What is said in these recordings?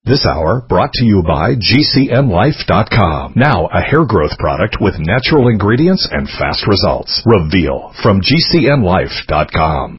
This hour brought to you by GCNlife.com. Now a hair growth product with natural ingredients and fast results. Reveal from GCNlife.com.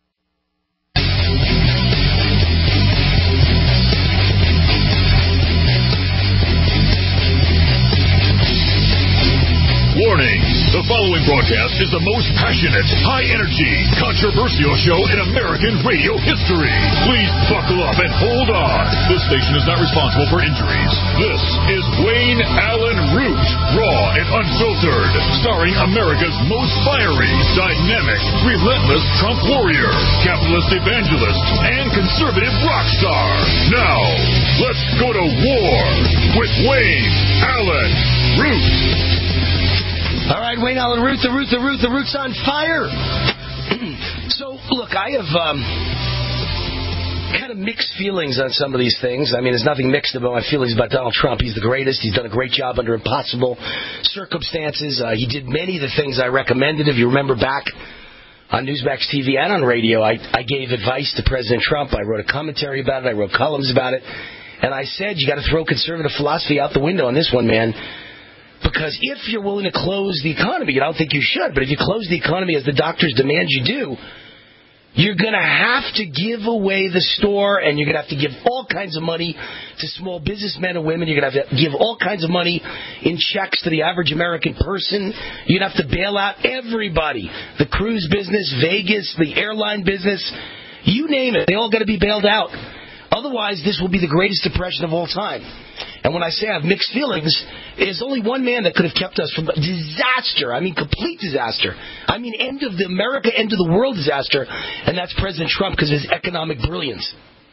Warning! The following broadcast is the most passionate, high-energy, controversial show in American radio history. Please buckle up and hold on. This station is not responsible for injuries. This is Wayne Allen Root, raw and unfiltered, starring America's most fiery, dynamic, relentless Trump warrior, capitalist evangelist, and conservative rock star. Now, let's go to war with Wayne Allen Root. All right, Wayne Allen Root, the Root's on fire. So, look, I have kind of mixed feelings on some of these things. I mean, there's nothing mixed about my feelings about Donald Trump. He's the greatest. He's done a great job under impossible circumstances. He did many of the things I recommended. If you remember back on Newsmax TV and on radio, I gave advice to President Trump. I wrote a commentary about it. I wrote columns about it. And I said, you got to throw conservative philosophy out the window on this one, man. Because if you're willing to close the economy, and I don't think you should, but if you close the economy as the doctors demand you do, you're going to have to give away the store, and you're going to have to give all kinds of money to small businessmen and women. You're going to have to give all kinds of money in checks to the average American person. You're going to have to bail out everybody. The cruise business, Vegas, the airline business, you name it. They all got to be bailed out. Otherwise, this will be the greatest depression of all time. And when I say I have mixed feelings, there's only one man that could have kept us from disaster. I mean, complete disaster. I mean, end of the world disaster. And that's President Trump because of his economic brilliance.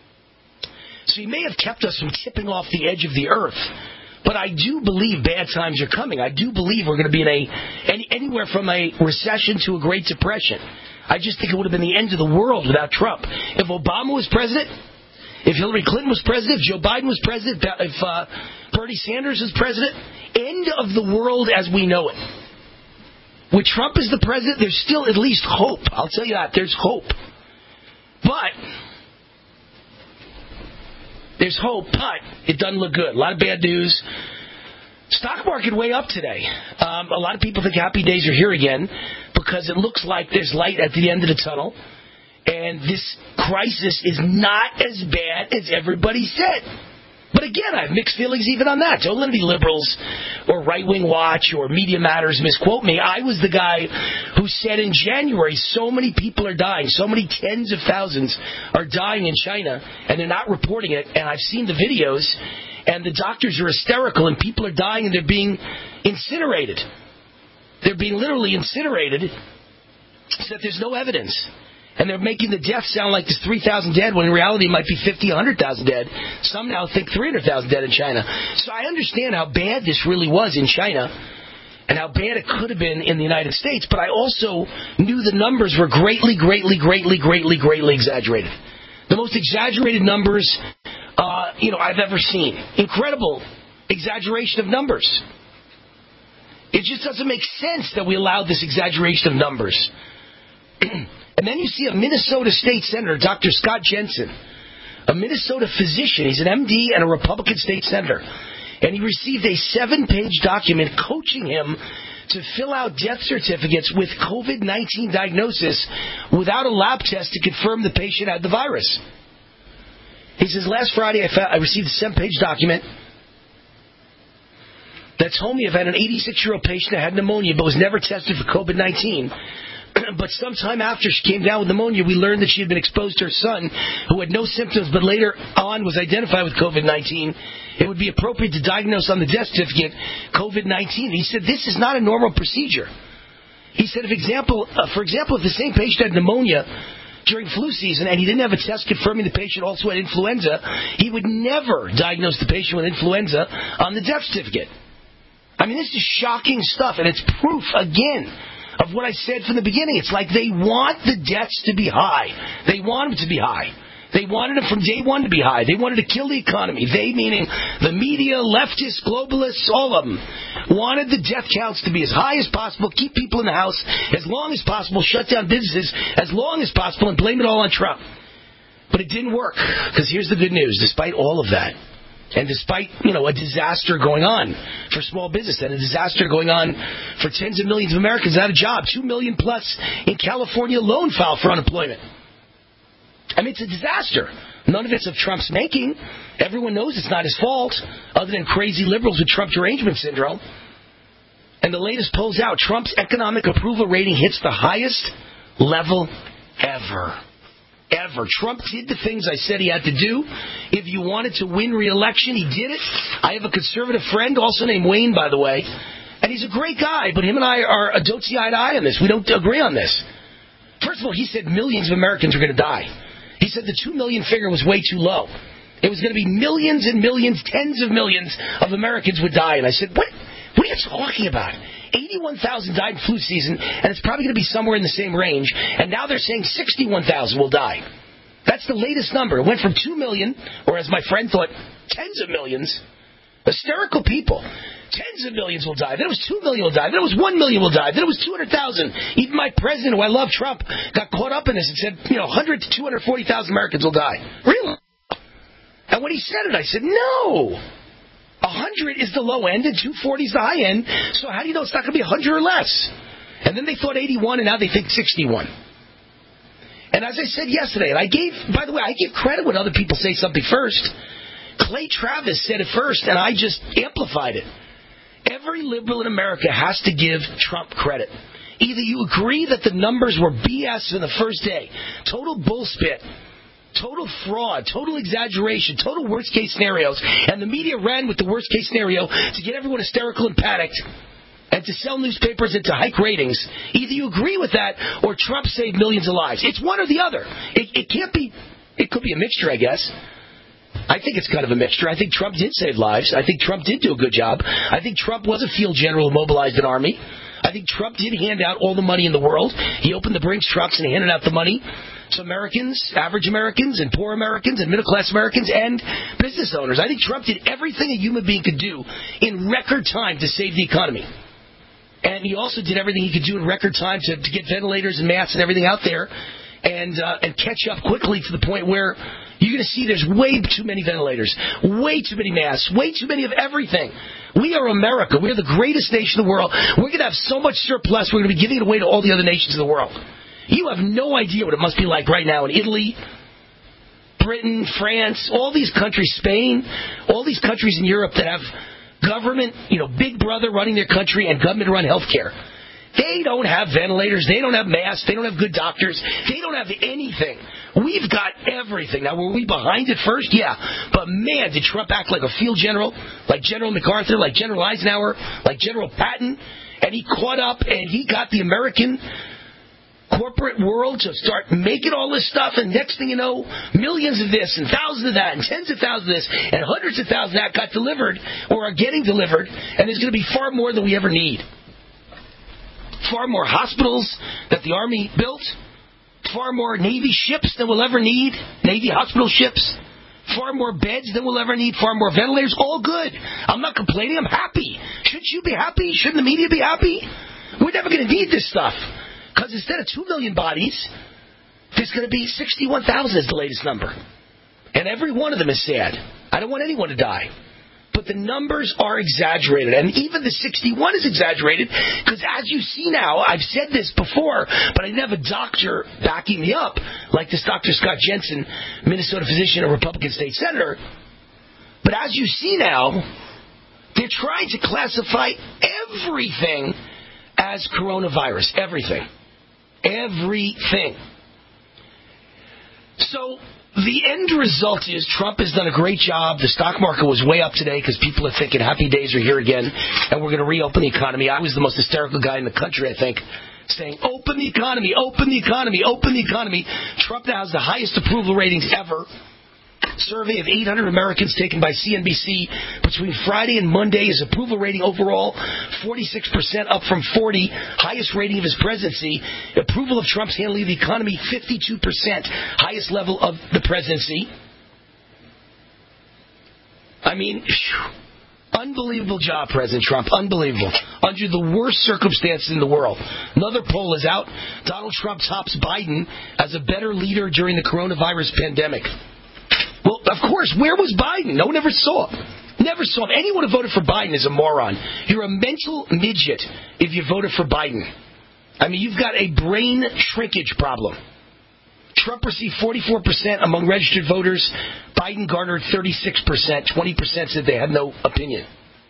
So he may have kept us from tipping off the edge of the earth. But I do believe bad times are coming. I do believe we're going to be in anywhere from a recession to a Great Depression. I just think it would have been the end of the world without Trump. If Obama was president, if Hillary Clinton was president, if Joe Biden was president, if Bernie Sanders was president, end of the world as we know it. With Trump as the president, there's still at least hope. I'll tell you that. There's hope. But it doesn't look good. A lot of bad news. Stock market way up today. A lot of people think happy days are here again because it looks like there's light at the end of the tunnel. And this crisis is not as bad as everybody said. But again, I have mixed feelings even on that. Don't let any liberals or Right-Wing Watch or Media Matters misquote me. I was the guy who said in January, so many people are dying. So many tens of thousands are dying in China, and they're not reporting it. And I've seen the videos, and the doctors are hysterical, and people are dying, and they're being incinerated. They're being literally incinerated so that there's no evidence. And they're making the deaths sound like there's 3,000 dead, when in reality it might be 50, 100,000 dead. Some now think 300,000 dead in China. So I understand how bad this really was in China and how bad it could have been in the United States, but I also knew the numbers were greatly exaggerated. The most exaggerated numbers, I've ever seen. Incredible exaggeration of numbers. It just doesn't make sense that we allowed this exaggeration of numbers. And then you see a Minnesota state senator, Dr. Scott Jensen, a Minnesota physician. He's an MD and a Republican state senator. And he received a 7-page document coaching him to fill out death certificates with COVID-19 diagnosis without a lab test to confirm the patient had the virus. He says, last Friday I received a 7-page document that told me I've had an 86-year-old patient that had pneumonia but was never tested for COVID-19. But sometime after she came down with pneumonia, we learned that she had been exposed to her son, who had no symptoms, but later on was identified with COVID-19. It would be appropriate to diagnose on the death certificate COVID-19. He said, this is not a normal procedure. He said, for example, if the same patient had pneumonia during flu season and he didn't have a test confirming the patient also had influenza, he would never diagnose the patient with influenza on the death certificate. I mean, this is shocking stuff, and it's proof, again, of what I said from the beginning. It's like they want the deaths to be high. They want them to be high. They wanted them from day one to be high. They wanted to kill the economy. They, meaning the media, leftists, globalists, all of them, wanted the death counts to be as high as possible, keep people in the house as long as possible, shut down businesses as long as possible, and blame it all on Trump. But it didn't work, because here's the good news. Despite all of that, And despite, a disaster going on for small business and a disaster going on for tens of millions of Americans without a job, 2 million plus in California alone filed for unemployment. I mean, it's a disaster. None of it's of Trump's making. Everyone knows it's not his fault, other than crazy liberals with Trump derangement syndrome. And the latest polls out, Trump's economic approval rating hits the highest level ever. Trump did the things I said he had to do. If you wanted to win re-election, he did it. I have a conservative friend, also named Wayne, by the way, and he's a great guy, but him and I don't see eye to eye on this. We don't agree on this. First of all, he said millions of Americans are going to die. He said the 2 million figure was way too low. It was going to be millions and millions, tens of millions of Americans would die. And I said, what are you talking about? 81,000 died in flu season, and it's probably going to be somewhere in the same range. And now they're saying 61,000 will die. That's the latest number. It went from 2 million, or as my friend thought, tens of millions. Hysterical people. Tens of millions will die. Then it was 2 million will die. Then it was 1 million will die. Then it was 200,000. Even my president, who I love, Trump, got caught up in this and said, 100 to 240,000 Americans will die. Really? And when he said it, I said, no. 100 is the low end and 240 is the high end. So how do you know it's not going to be 100 or less? And then they thought 81 and now they think 61. And as I said yesterday, and I give credit when other people say something first. Clay Travis said it first and I just amplified it. Every liberal in America has to give Trump credit. Either you agree that the numbers were BS in the first day, total bullspit, total fraud, total exaggeration, total worst-case scenarios, and the media ran with the worst-case scenario to get everyone hysterical and panicked and to sell newspapers and to hike ratings. Either you agree with that or Trump saved millions of lives. It's one or the other. It can't be. It could be a mixture, I guess. I think it's kind of a mixture. I think Trump did save lives. I think Trump did do a good job. I think Trump was a field general who mobilized an army. I think Trump did hand out all the money in the world. He opened the Brinks trucks and he handed out the money to Americans, average Americans, and poor Americans, and middle-class Americans, and business owners. I think Trump did everything a human being could do in record time to save the economy. And he also did everything he could do in record time to get ventilators and masks and everything out there and catch up quickly to the point where you're going to see there's way too many ventilators, way too many masks, way too many of everything. We are America. We are the greatest nation in the world. We're going to have so much surplus, we're going to be giving it away to all the other nations in the world. You have no idea what it must be like right now in Italy, Britain, France, all these countries, Spain, all these countries in Europe that have government, big brother running their country and government-run health care. They don't have ventilators. They don't have masks. They don't have good doctors. They don't have anything. We've got everything. Now, were we behind it first? Yeah. But, man, did Trump act like a field general, like General MacArthur, like General Eisenhower, like General Patton. And he caught up and he got the American corporate world to start making all this stuff. And next thing you know, millions of this and thousands of that and tens of thousands of this and hundreds of thousands of that got delivered or are getting delivered. And there's going to be far more than we ever need. Far more hospitals that the Army built. Far more Navy ships than we'll ever need. Navy hospital ships. Far more beds than we'll ever need. Far more ventilators. All good. I'm not complaining. I'm happy. Shouldn't you be happy? Shouldn't the media be happy? We're never going to need this stuff. Because instead of 2 million bodies, there's going to be 61,000 is the latest number. And every one of them is sad. I don't want anyone to die. But the numbers are exaggerated. And even the 61 is exaggerated because as you see now, I've said this before, but I didn't have a doctor backing me up like this Dr. Scott Jensen, Minnesota physician and Republican state senator. But as you see now, they're trying to classify everything as coronavirus. Everything. Everything. So the end result is Trump has done a great job. The stock market was way up today because people are thinking happy days are here again and we're going to reopen the economy. I was the most hysterical guy in the country, I think, saying, open the economy, open the economy, open the economy. Trump now has the highest approval ratings ever. Survey of 800 Americans taken by CNBC between Friday and Monday. His approval rating overall 46% up from 40, highest rating of his presidency. Approval of Trump's handling of the economy 52%, highest level of the presidency. I mean, unbelievable job, President Trump. Unbelievable. Under the worst circumstances in the world. Another poll is out. Donald Trump tops Biden as a better leader during the coronavirus pandemic. Well, Of course, where was Biden? No one ever saw. Never saw him. Anyone who voted for Biden is a moron. You're a mental midget if you voted for Biden. I mean, you've got a brain shrinkage problem. Trump received 44% among registered voters. Biden garnered 36%. 20% said they had no opinion.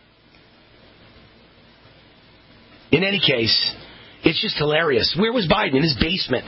In any case, it's just hilarious. Where was Biden? In his basement.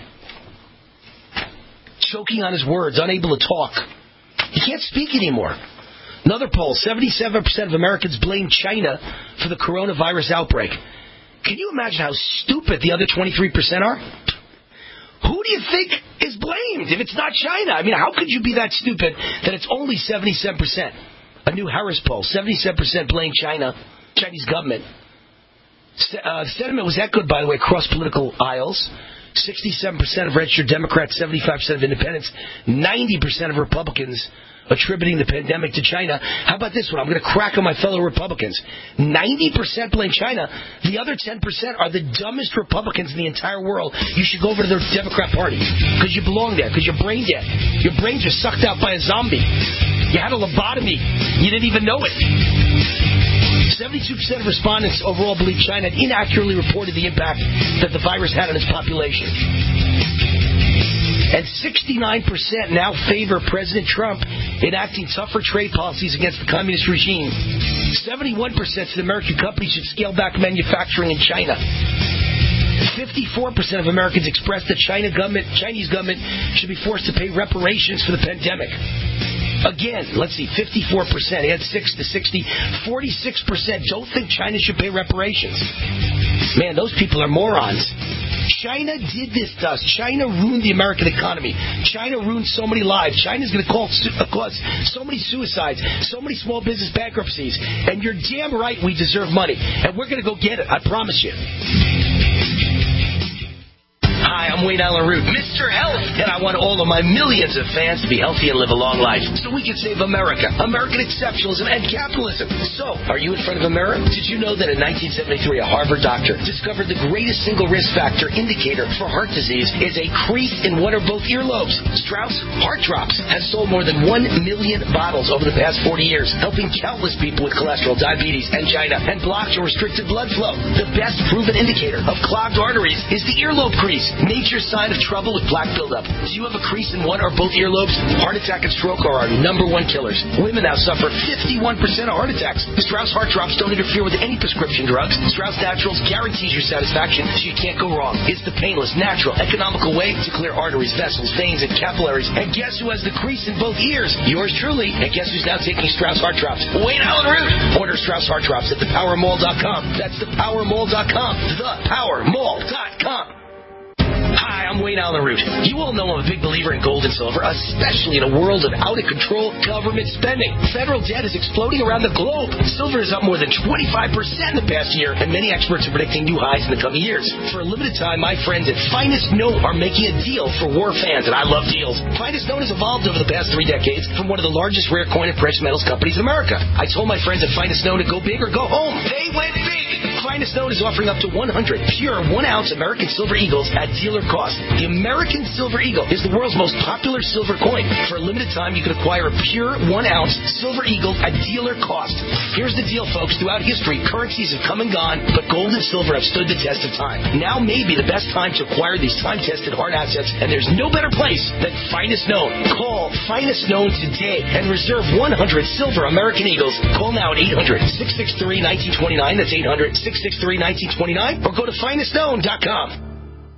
Choking on his words, unable to talk. He can't speak anymore. Another poll, 77% of Americans blame China for the coronavirus outbreak. Can you imagine how stupid the other 23% are? Who do you think is blamed if it's not China? I mean, how could you be that stupid that it's only 77%? A new Harris poll, 77% blame China, Chinese government. Sentiment was echoed, by the way, across political aisles. 67% of registered Democrats, 75% of independents, 90% of Republicans attributing the pandemic to China. How about this one? I'm going to crack on my fellow Republicans. 90% blame China. The other 10% are the dumbest Republicans in the entire world. You should go over to the Democrat Party because you belong there, because you're brain dead. Your brains are sucked out by a zombie. You had a lobotomy. You didn't even know it. 72% of respondents overall believe China had inaccurately reported the impact that the virus had on its population. And 69% now favor President Trump enacting tougher trade policies against the communist regime. 71% said American companies should scale back manufacturing in China. 54% of Americans expressed that Chinese government should be forced to pay reparations for the pandemic. Again, let's see, 54%, add 6 to 60, 46% don't think China should pay reparations. Man, those people are morons. China did this to us. China ruined the American economy. China ruined so many lives. China's going to cause so many suicides, so many small business bankruptcies. And you're damn right we deserve money. And we're going to go get it, I promise you. Hi, I'm Wayne Allen Root, Mr. Health, and I want all of my millions of fans to be healthy and live a long life so we can save America, American exceptionalism, and capitalism. So, are you in front of a mirror? Did you know that in 1973, a Harvard doctor discovered the greatest single risk factor indicator for heart disease is a crease in one or both earlobes? Strauss Heart Drops has sold more than 1 million bottles over the past 40 years, helping countless people with cholesterol, diabetes, angina, and blocked or restricted blood flow. The best proven indicator of clogged arteries is the earlobe crease. Nature's sign of trouble with plaque buildup. Do you have a crease in one or both earlobes? Heart attack and stroke are our number one killers. Women now suffer 51% of heart attacks. Strauss Heart Drops don't interfere with any prescription drugs. Strauss Naturals guarantees your satisfaction, so you can't go wrong. It's the painless, natural, economical way to clear arteries, vessels, veins, and capillaries. And guess who has the crease in both ears? Yours truly. And guess who's now taking Strauss Heart Drops? Wayne Allen Root. Order Strauss Heart Drops at thepowermall.com. That's thepowermall.com. Thepowermall.com. Hi, I'm Wayne Allen Root. You all know I'm a big believer in gold and silver, especially in a world of out-of-control government spending. Federal debt is exploding around the globe. Silver is up more than 25% in the past year, and many experts are predicting new highs in the coming years. For a limited time, my friends at Finest Note are making a deal for war fans, and I love deals. Finest Note has evolved over the past 3 decades from one of the largest rare coin and precious metals companies in America. I told my friends at Finest Note to go big or go home. They went big. Finest Note is offering up to 100 pure 1-ounce American Silver Eagles at dealer cost. The American Silver Eagle is the world's most popular silver coin. For a limited time, you can acquire a pure 1-ounce Silver Eagle at dealer cost. Here's the deal, folks. Throughout history, currencies have come and gone, but gold and silver have stood the test of time. Now may be the best time to acquire these time-tested hard assets, and there's no better place than Finest Known. Call Finest Known today and reserve 100 silver American Eagles. Call now at 800-663-1929. That's 800-663-1929. Or go to finestknown.com.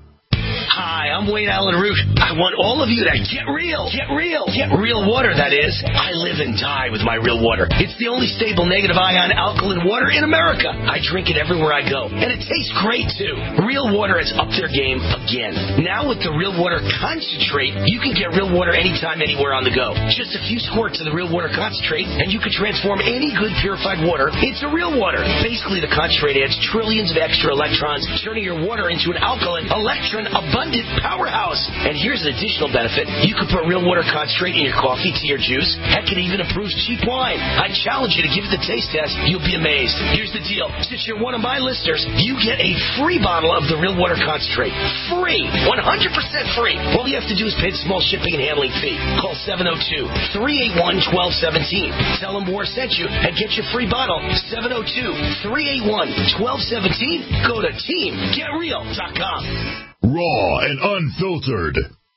Hi, I'm Wayne Allen Root. I want all of you to get real. Get real. Get real water, that is. I live and die with my real water. It's the only stable negative ion alkaline water in America. I drink it everywhere I go. And it tastes great, too. Real water has upped their game again. Now with the Real Water Concentrate, you can get real water anytime, anywhere on the go. Just a few squirts of the Real Water Concentrate, and you can transform any good purified water into real water. Basically, the concentrate adds trillions of extra electrons, turning your water into an alkaline, electron-abundant abundant powerhouse. And here's an additional benefit. You can put real water concentrate in your coffee, tea, or juice. Heck, it even improves cheap wine. I challenge you to give it the taste test. You'll be amazed. Here's the deal. Since you're one of my listeners, you get a free bottle of the real water concentrate. Free. 100% free. All you have to do is pay the small shipping and handling fee. Call 702-381-1217. Tell them War sent you and get your free bottle. 702-381-1217. Go to teamgetreal.com. Raw and unfiltered.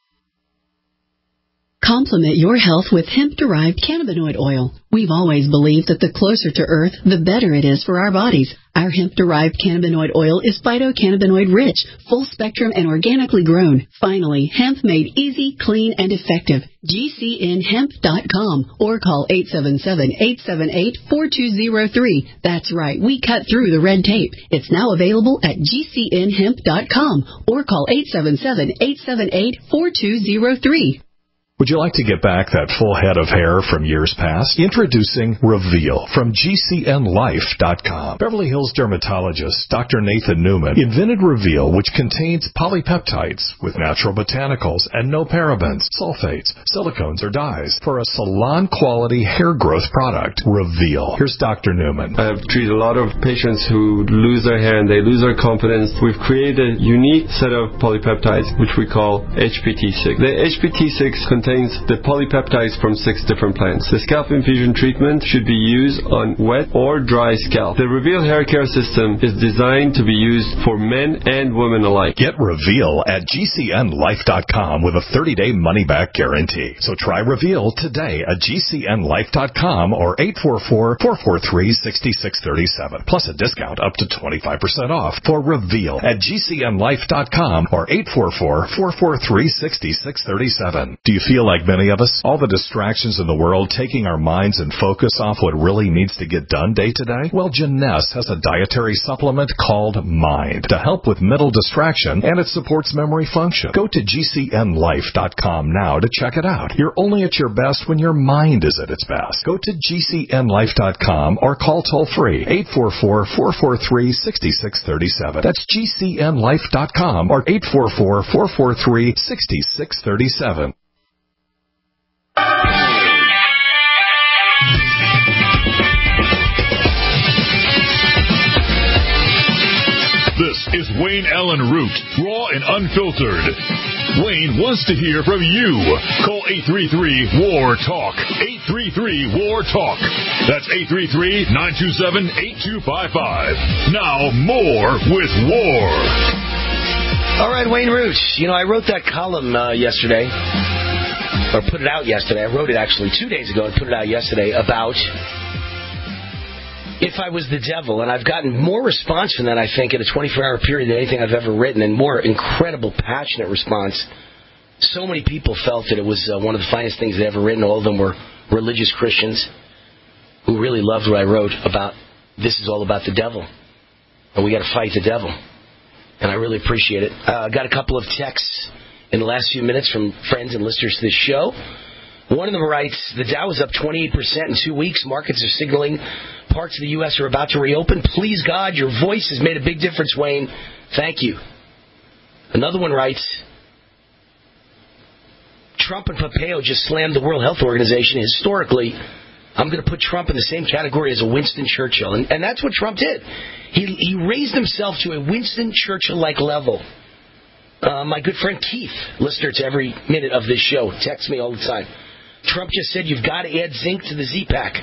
Complement your health with hemp-derived cannabinoid oil. We've always believed that the closer to Earth, the better it is for our bodies. Our hemp-derived cannabinoid oil is phytocannabinoid-rich, full-spectrum, and organically grown. Finally, hemp made easy, clean, and effective. GCNhemp.com or call 877-878-4203. That's right, we cut through the red tape. It's now available at GCNhemp.com or call 877-878-4203. Would you like to get back that full head of hair from years past? Introducing Reveal from GCNlife.com. Beverly Hills dermatologist Dr. Nathan Newman invented Reveal, which contains polypeptides with natural botanicals and no parabens, sulfates, silicones, or dyes for a salon-quality hair growth product. Reveal. Here's Dr. Newman. I have treated a lot of patients who lose their hair and they lose their confidence. We've created a unique set of polypeptides, which we call HPT6. The HPT6 contains the polypeptides from 6 different plants. The scalp infusion treatment should be used on wet or dry scalp. The Reveal hair care system is designed to be used for men and women alike. Get Reveal at GCNlife.com with a 30-day money-back guarantee. So try Reveal today at GCNlife.com or 844-443-6637. Plus a discount up to 25% off for Reveal at GCNlife.com or 844-443-6637. Do you feel like many of us? All the distractions in the world taking our minds and focus off what really needs to get done day to day? Well, Jeunesse has a dietary supplement called Mind to help with mental distraction, and it supports memory function. Go to GCNlife.com now to check it out. You're only at your best when your mind is at its best. Go to GCNlife.com or call toll-free 844-443-6637. That's GCNlife.com or 844-443-6637. This is Wayne Allen Root, raw and unfiltered. Wayne wants to hear from you. Call 833-WAR-TALK. 833-WAR-TALK. That's 833-927-8255. Now more with War. All right, Wayne Root. You know, I wrote that column yesterday, or put it out yesterday. I wrote it actually 2 days ago and put it out yesterday about if I was the devil, and I've gotten more response from that, I think, in a 24-hour period than anything I've ever written, and more incredible, passionate response. So many people felt that it was one of the finest things they'd ever written. All of them were religious Christians who really loved what I wrote about this is all about the devil, and we got to fight the devil. And I really appreciate it. I got a couple of texts in the last few minutes from friends and listeners to this show. One of them writes, the Dow is up 28% in 2 weeks. Markets are signaling parts of the U.S. are about to reopen. Please, God, your voice has made a big difference, Wayne. Thank you. Another one writes, Trump and Pompeo just slammed the World Health Organization. Historically, I'm going to put Trump in the same category as a Winston Churchill. And that's what Trump did. He raised himself to a Winston Churchill-like level. My good friend Keith, listener to every minute of this show, texts me all the time. Trump just said you've got to add zinc to the Z-Pack.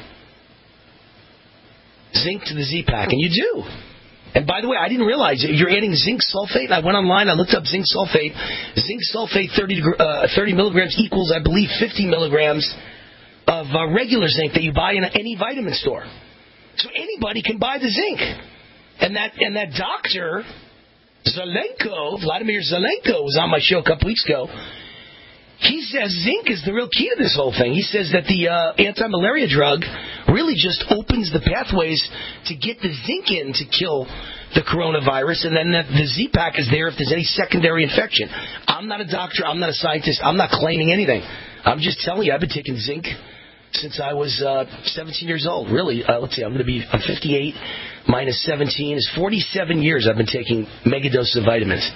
Zinc to the Z-Pack. And you do. And by the way, I didn't realize you're adding zinc sulfate. I went online, I looked up zinc sulfate. Zinc sulfate 30 milligrams equals, I believe, 50 milligrams of regular zinc that you buy in any vitamin store. So anybody can buy the zinc. And that doctor, Zelenko, Vladimir Zelenko, was on my show a couple weeks ago. He says zinc is the real key to this whole thing. He says that the anti-malaria drug really just opens the pathways to get the zinc in to kill the coronavirus, and then the Z-Pack is there if there's any secondary infection. I'm not a doctor. I'm not a scientist. I'm not claiming anything. I'm just telling you, I've been taking zinc since I was 17 years old. Really, let's see, I'm 58 minus 17 is 47 years I've been taking mega doses of vitamins.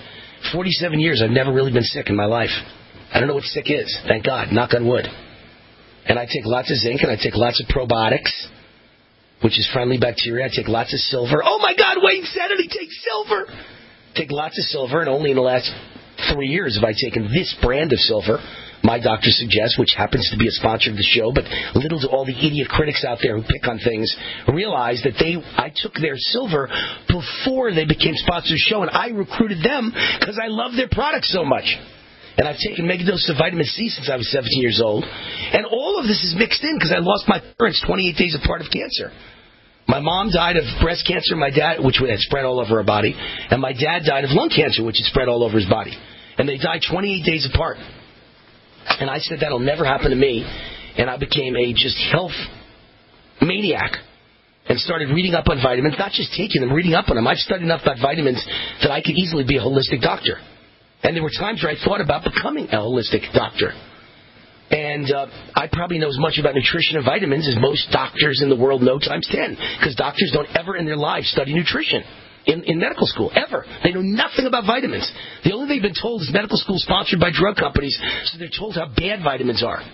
47 years, I've never really been sick in my life. I don't know what sick is, thank God, knock on wood. And I take lots of zinc, and I take lots of probiotics, which is friendly bacteria. I take lots of silver. Oh, my God, Wayne said it, he takes silver. Take lots of silver, and only in the last 3 years have I taken this brand of silver, my doctor suggests, which happens to be a sponsor of the show, but little do all the idiot critics out there who pick on things realize that I took their silver before they became sponsors of the show, and I recruited them because I love their product so much. And I've taken megadoses of vitamin C since I was 17 years old, and all of this is mixed in because I lost my parents 28 days apart of cancer. My mom died of breast cancer, my dad, which had spread all over her body, and my dad died of lung cancer, which had spread all over his body. And they died 28 days apart. And I said, that'll never happen to me. And I became a just health maniac and started reading up on vitamins, not just taking them, reading up on them. I've studied enough about vitamins that I could easily be a holistic doctor. And there were times where I thought about becoming a holistic doctor. And I probably know as much about nutrition and vitamins as most doctors in the world know times 10, because doctors don't ever in their lives study nutrition. In medical school, ever. They know nothing about vitamins. The only thing they've been told is medical school sponsored by drug companies, so they're told how bad vitamins are.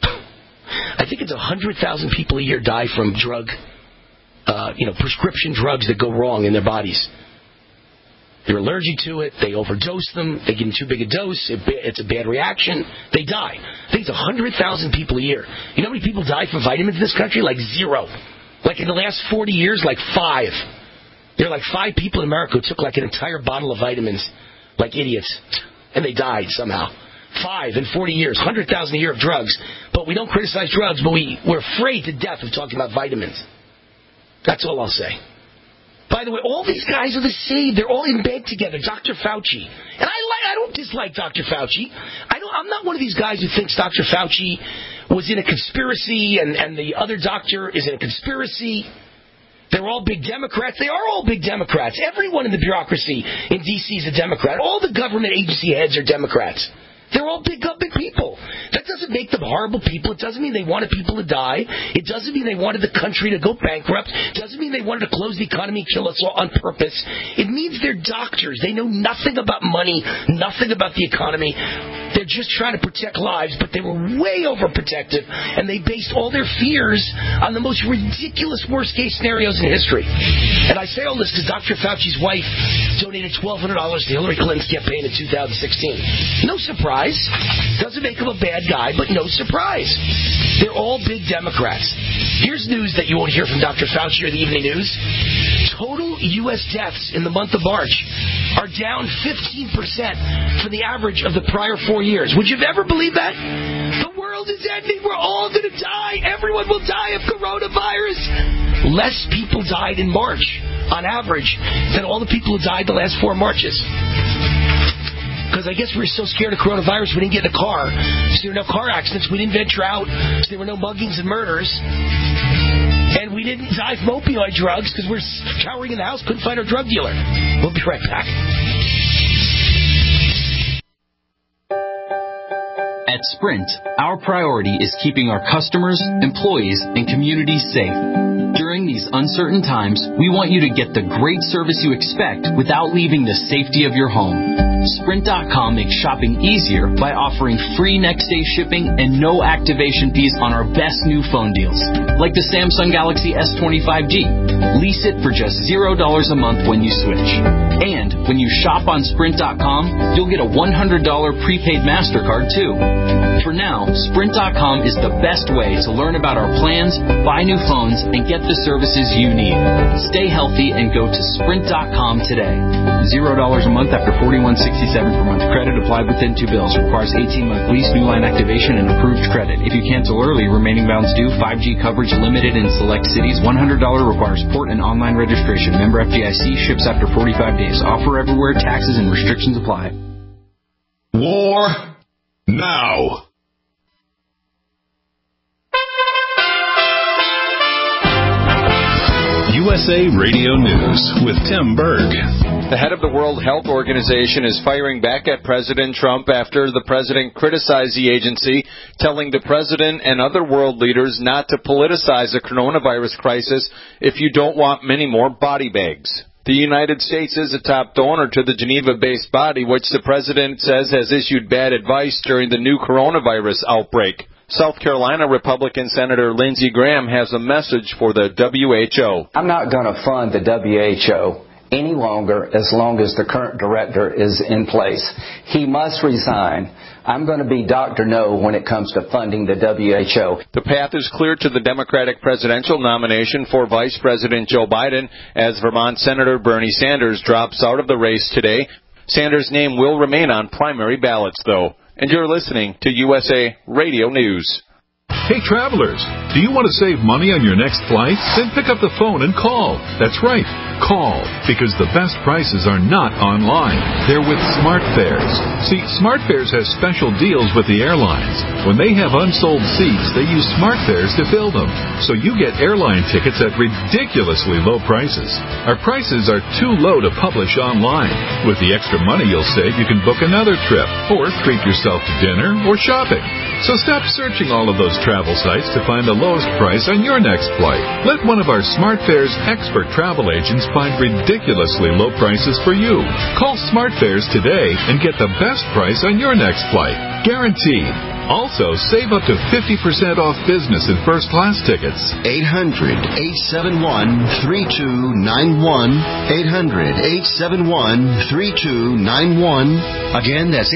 I think it's 100,000 people a year die from prescription drugs that go wrong in their bodies. They're allergic to it, they overdose them, they give them too big a dose, it's a bad reaction, they die. I think it's 100,000 people a year. You know how many people die from vitamins in this country? Like 0. Like in the last 40 years, like 5. There are like 5 people in America who took like an entire bottle of vitamins, like idiots, and they died somehow. 5 in 40 years, 100,000 a year of drugs. But we don't criticize drugs, but we're afraid to death of talking about vitamins. That's all I'll say. By the way, all these guys are the same. They're all in bed together. Dr. Fauci. And I don't dislike Dr. Fauci. I'm not one of these guys who thinks Dr. Fauci was in a conspiracy and the other doctor is in a conspiracy. They're all big Democrats. They are all big Democrats. Everyone in the bureaucracy in D.C. is a Democrat. All the government agency heads are Democrats. They're all big people. That doesn't make them horrible people. It doesn't mean they wanted people to die. It doesn't mean they wanted the country to go bankrupt. It doesn't mean they wanted to close the economy and kill us all on purpose. It means they're doctors. They know nothing about money, nothing about the economy. They're just trying to protect lives, but they were way overprotective, and they based all their fears on the most ridiculous worst-case scenarios in history. And I say all this because Dr. Fauci's wife donated $1,200 to Hillary Clinton's campaign in 2016. No surprise. Doesn't make him a bad guy, but no surprise. They're all big Democrats. Here's news that you won't hear from Dr. Fauci or the Evening News. Total U.S. deaths in the month of March are down 15% from the average of the prior 4 years. Would you have ever believed that? The world is ending. We're all going to die. Everyone will die of coronavirus. Less people died in March, on average, than all the people who died the last 4 Marches. Because I guess we were so scared of coronavirus, we didn't get in a car. So there were no car accidents. We didn't venture out. So there were no muggings and murders. And we didn't die from opioid drugs because we're cowering in the house, couldn't find our drug dealer. We'll be right back. At Sprint, our priority is keeping our customers, employees, and communities safe. During these uncertain times, we want you to get the great service you expect without leaving the safety of your home. Sprint.com makes shopping easier by offering free next-day shipping and no activation fees on our best new phone deals, like the Samsung Galaxy S25G. Lease it for just $0 a month when you switch. And when you shop on Sprint.com, you'll get a $100 prepaid MasterCard, too. For now, Sprint.com is the best way to learn about our plans, buy new phones, and get the services you need. Stay healthy and go to Sprint.com today. $0 a month after $41.67 per month. Credit applied within 2 bills. Requires 18-month lease, new line activation, and approved credit. If you cancel early, remaining balance due. 5G coverage limited in select cities. $100 requires port and online registration. Member FDIC. Ships after 45 days. Offer everywhere. Taxes and restrictions apply. War now. USA Radio News with Tim Berg. The head of the World Health Organization is firing back at President Trump after the president criticized the agency, telling the president and other world leaders not to politicize the coronavirus crisis if you don't want many more body bags. The United States is a top donor to the Geneva-based body, which the president says has issued bad advice during the new coronavirus outbreak. South Carolina Republican Senator Lindsey Graham has a message for the WHO. I'm not going to fund the WHO any longer as long as the current director is in place. He must resign. I'm going to be Dr. No when it comes to funding the WHO. The path is clear to the Democratic presidential nomination for Vice President Joe Biden as Vermont Senator Bernie Sanders drops out of the race today. Sanders' name will remain on primary ballots, though. And you're listening to USA Radio News. Hey, travelers, do you want to save money on your next flight? Then pick up the phone and call. That's right, call, because the best prices are not online. They're with SmartFares. See, SmartFares has special deals with the airlines. When they have unsold seats, they use SmartFares to fill them. So you get airline tickets at ridiculously low prices. Our prices are too low to publish online. With the extra money you'll save, you can book another trip, or treat yourself to dinner or shopping. So stop searching all of those travel sites to find the lowest price on your next flight. Let one of our SmartFares expert travel agents find ridiculously low prices for you. Call SmartFares today and get the best price on your next flight. Guaranteed. Also, save up to 50% off business and first-class tickets. 800-871-3291. 800-871-3291. Again, that's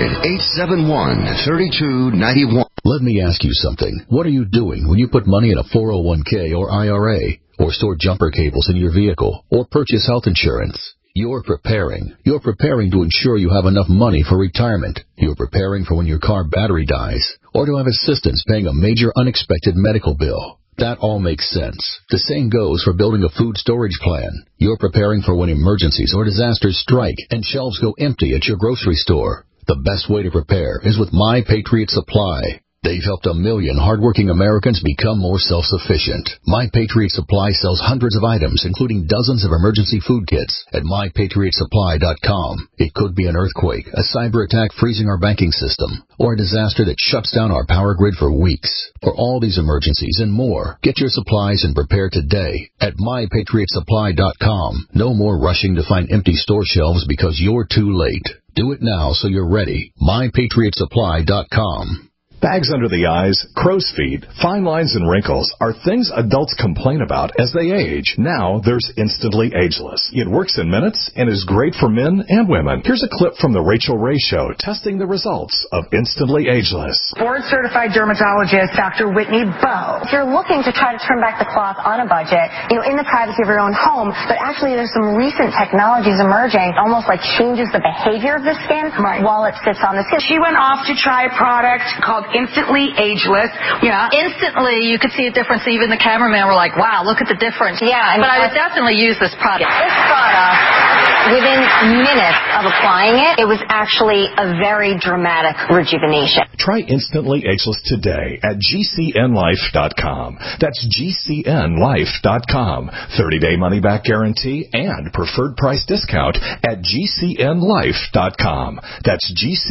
800-871-3291. Let me ask you something. What are you doing when you put money in a 401k or IRA, or store jumper cables in your vehicle, or purchase health insurance? You're preparing. You're preparing to ensure you have enough money for retirement. You're preparing for when your car battery dies, or to have assistance paying a major unexpected medical bill. That all makes sense. The same goes for building a food storage plan. You're preparing for when emergencies or disasters strike and shelves go empty at your grocery store. The best way to prepare is with My Patriot Supply. They've helped 1 million hardworking Americans become more self-sufficient. My Patriot Supply sells hundreds of items, including dozens of emergency food kits at MyPatriotSupply.com. It could be an earthquake, a cyber attack freezing our banking system, or a disaster that shuts down our power grid for weeks. For all these emergencies and more, get your supplies and prepare today at MyPatriotSupply.com. No more rushing to find empty store shelves because you're too late. Do it now so you're ready. MyPatriotSupply.com. Bags under the eyes, crow's feet, fine lines, and wrinkles are things adults complain about as they age. Now there's Instantly Ageless. It works in minutes and is great for men and women. Here's a clip from The Rachel Ray Show testing the results of Instantly Ageless. Board-certified dermatologist Dr. Whitney Bowe. If you're looking to try to turn back the clock on a budget, in the privacy of your own home, but actually there's some recent technologies emerging, almost like changes the behavior of the skin while it sits on the skin. She went off to try a product called Instantly Ageless. Yeah, instantly you could see a difference. Even the cameraman were like, wow, look at the difference. Yeah. But I would definitely use this product. This product, within minutes of applying it, it was actually a very dramatic rejuvenation. Try Instantly Ageless today at GCNlife.com. That's GCNlife.com. 30-day money-back guarantee and preferred price discount at GCNlife.com. That's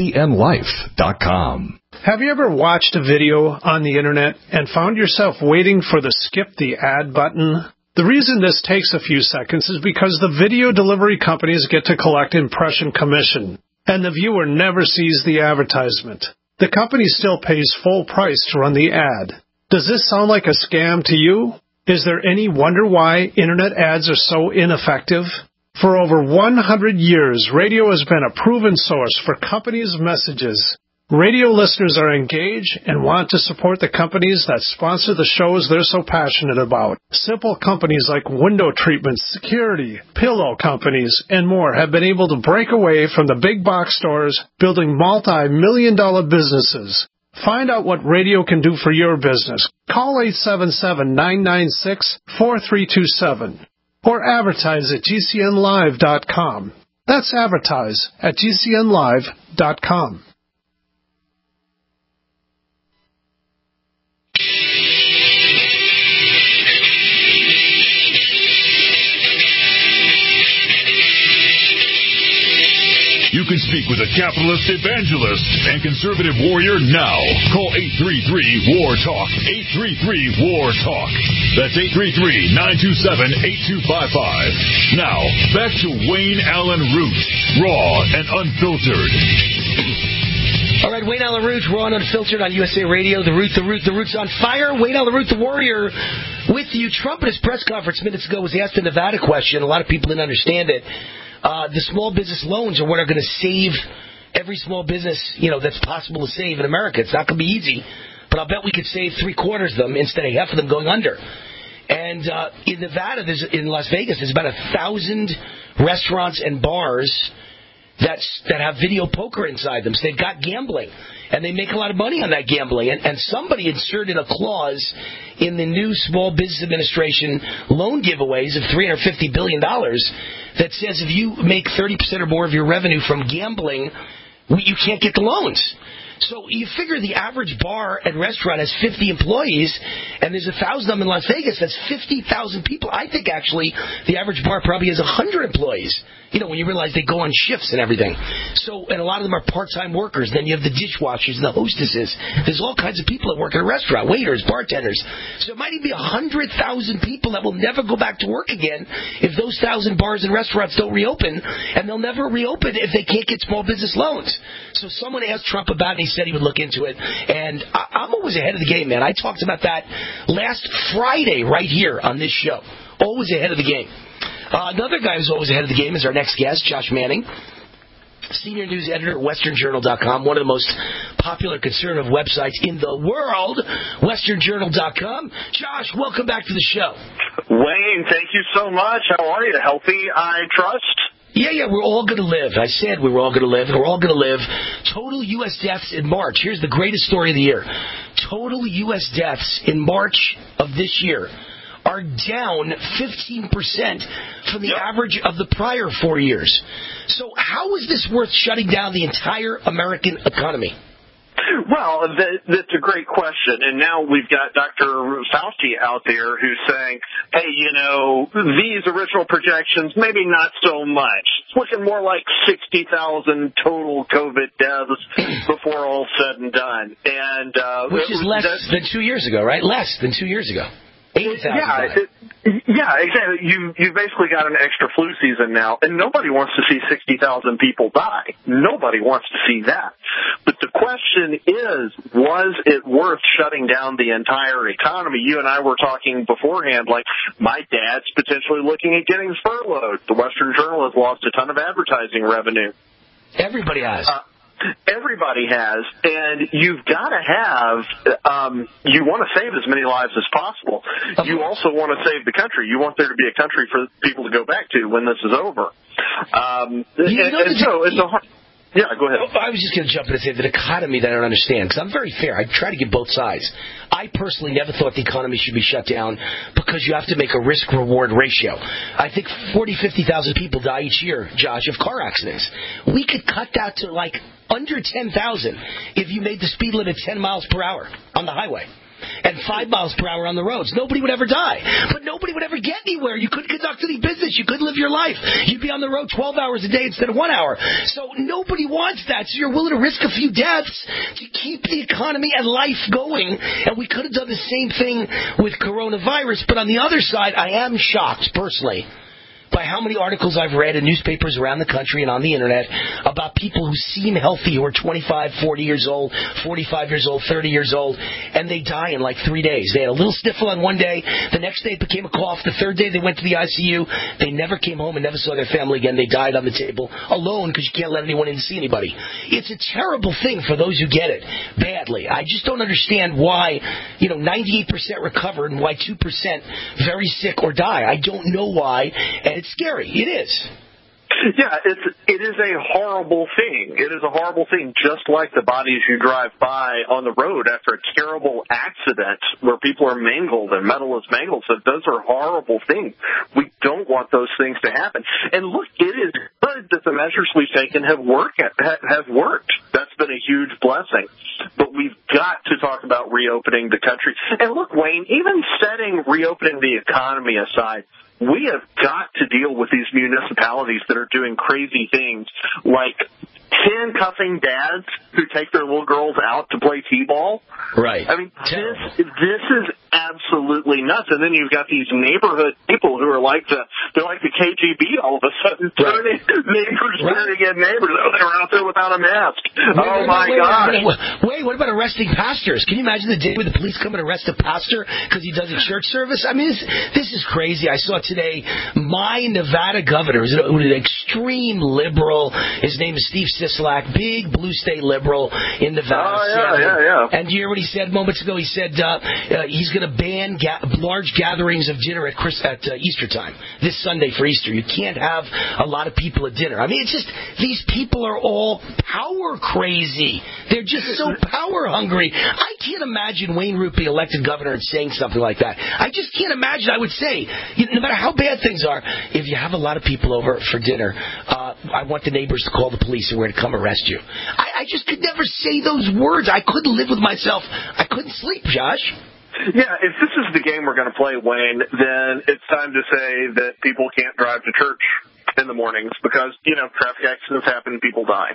GCNlife.com. Have you ever watched a video on the internet and found yourself waiting for the skip the ad button? The reason this takes a few seconds is because the video delivery companies get to collect impression commission, and the viewer never sees the advertisement. The company still pays full price to run the ad. Does this sound like a scam to you? Is there any wonder why internet ads are so ineffective? For over 100 years, radio has been a proven source for companies' messages. Radio listeners are engaged and want to support the companies that sponsor the shows they're so passionate about. Simple companies like window treatments, security, pillow companies, and more have been able to break away from the big box stores, building multi-million-dollar businesses. Find out what radio can do for your business. Call 877-996-4327 or advertise at GCNlive.com. That's advertise at GCNlive.com. You can speak with a capitalist evangelist and conservative warrior now. Call 833-WAR-TALK. 833-WAR-TALK. That's 833-927-8255. Now, back to Wayne Allen Root, raw and unfiltered. All right, Wayne Allen Root, raw and unfiltered on USA Radio. The Root's on fire. Wayne Allen Root, the Warrior, with you. Trump at his press conference minutes ago was asked a Nevada question. A lot of people didn't understand it. The small business loans are what are going to save every small business, that's possible to save in America. It's not going to be easy, but I'll bet we could save 3/4 of them instead of half of them going under. And in Nevada, in Las Vegas, there's about 1,000 restaurants and bars that have video poker inside them. So they've got gambling, and they make a lot of money on that gambling. And somebody inserted a clause in the new Small Business Administration loan giveaways of $350 billion that says if you make 30% or more of your revenue from gambling, you can't get the loans. So you figure the average bar and restaurant has 50 employees, and there's 1,000 of them in Las Vegas. That's 50,000 people. I think, actually, the average bar probably has 100 employees, when you realize they go on shifts and everything. So, and a lot of them are part-time workers. Then you have the dishwashers and the hostesses. There's all kinds of people that work in a restaurant, waiters, bartenders. So it might even be 100,000 people that will never go back to work again if those 1,000 bars and restaurants don't reopen, and they'll never reopen if they can't get small business loans. So someone asked Trump about it, and he said he would look into it. And I'm always ahead of the game, man. I talked about that last Friday right here on this show. Always ahead of the game. Another guy who's always ahead of the game is our next guest, Josh Manning, senior news editor at westernjournal.com, one of the most popular conservative websites in the world, westernjournal.com. Josh, welcome back to the show. Wayne, thank you so much. How are you? Healthy, I trust? Yeah, we're all going to live. I said we were all going to live. We're all going to live. Total U.S. deaths in March. Here's the greatest story of the year. Total U.S. deaths in March of this year are down 15% from the average of the prior 4 years. So how is this worth shutting down the entire American economy? Well, that's a great question. And now we've got Dr. Fauci out there who's saying, hey, these original projections, maybe not so much. It's looking more like 60,000 total COVID deaths before all said and done. And which is less than 2 years ago, right? Less than 2 years ago. 80,000. Yeah, exactly. You've basically got an extra flu season now, and nobody wants to see 60,000 people die. Nobody wants to see that. But the question is, was it worth shutting down the entire economy? You and I were talking beforehand, like, my dad's potentially looking at getting furloughed. The Western Journal has lost a ton of advertising revenue. Everybody has. Everybody has, and you've got to have, you want to save as many lives as possible. You also want to save the country. You want there to be a country for people to go back to when this is over. So it's a hard... Yeah, go ahead. I was just going to jump in and say the economy that I don't understand, because I'm very fair. I try to get both sides. I personally never thought the economy should be shut down because you have to make a risk-reward ratio. I think 40,000, 50,000 people die each year, Josh, of car accidents. We could cut that to like under 10,000 if you made the speed limit 10 miles per hour on the highway and 5 miles per hour on the roads. Nobody would ever die. But nobody would ever get anywhere. You couldn't conduct any business. You couldn't live your life. You'd be on the road 12 hours a day instead of 1 hour. So nobody wants that. So you're willing to risk a few deaths to keep the economy and life going. And we could have done the same thing with coronavirus. But on the other side, I am shocked, personally, by how many articles I've read in newspapers around the country and on the internet about people who seem healthy, who are 25, 40 years old, 45 years old, 30 years old, and they die in like 3 days. They had a little sniffle on one day. The next day it became a cough. The third day they went to the ICU. They never came home and never saw their family again. They died on the table alone because you can't let anyone in to see anybody. It's a terrible thing for those who get it badly. I just don't understand why, 98% recovered and why 2% very sick or die. I don't know why. And it's scary. It is. Yeah, it is a horrible thing. It is a horrible thing, just like the bodies you drive by on the road after a terrible accident where people are mangled and metal is mangled. So those are horrible things. We don't want those things to happen. And look, it is good that the measures we've taken have worked. That's been a huge blessing. But we've got to talk about reopening the country. And look, Wayne, even setting reopening the economy aside, we have got to deal with these municipalities that are doing crazy things like handcuffing dads who take their little girls out to play t-ball. Right. I mean, this is absolutely nuts. And then you've got these neighborhood people who are they're like the KGB all of a sudden, turning in neighbors. Oh, they were out there without a mask. Oh my gosh. Wait, what about arresting pastors? Can you imagine the day where the police come and arrest a pastor because he does a church service? I mean, this is crazy. I saw today my Nevada governor, who's an extreme liberal. His name is Steve Sisolak, big blue state liberal in Nevada. Yeah. And you hear what he said moments ago? He said he's going to ban large gatherings of dinner at Easter time, this Sunday for Easter. You can't have a lot of people at dinner. I mean, it's just, these people are all power crazy. They're just so power hungry. I can't imagine Wayne Root being elected governor and saying something like that. I just can't imagine. I would say, no matter how bad things are, if you have a lot of people over for dinner, I want the neighbors to call the police and we're going to come arrest you. I just could never say those words. I couldn't live with myself. I couldn't sleep, Josh. Yeah, if this is the game we're going to play, Wayne, then it's time to say that people can't drive to church in the mornings because, traffic accidents happen, people die.